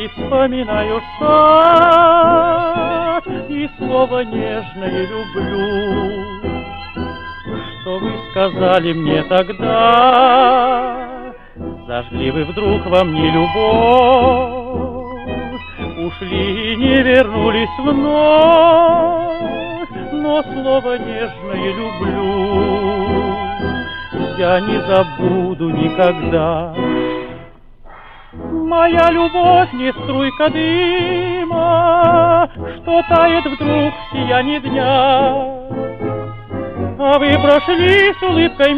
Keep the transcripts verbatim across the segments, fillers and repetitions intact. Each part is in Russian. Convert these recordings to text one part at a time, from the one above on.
И вспоминаю сад, и слово нежное люблю, что вы сказали мне тогда. Зажгли вы вдруг во мне любовь, ушли и не вернулись вновь, но слово нежное люблю я не забуду никогда. Моя любовь не струйка дыма, что тает вдруг в сиянии дня, а вы прошли с улыбкой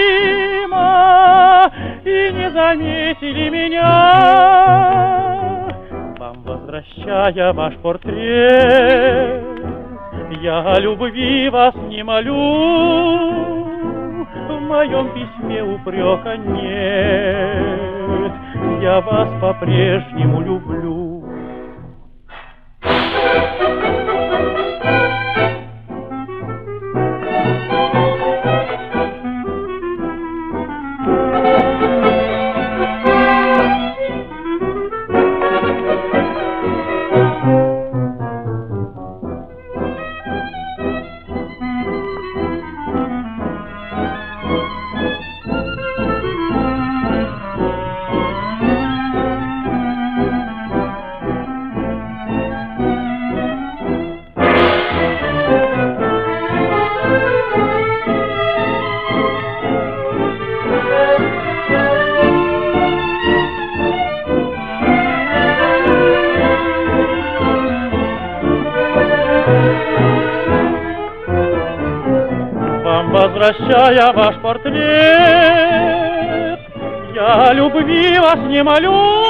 мимо и не заметили меня. Вам возвращая ваш портрет, я о любви вас не молю, в моем письме упрека нет, я вас по-прежнему люблю. Возвращая ваш портрет, я любви вас не молю,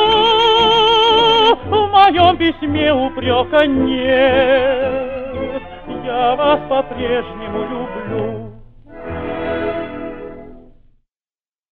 в моем письме упрека нет, я вас по-прежнему люблю.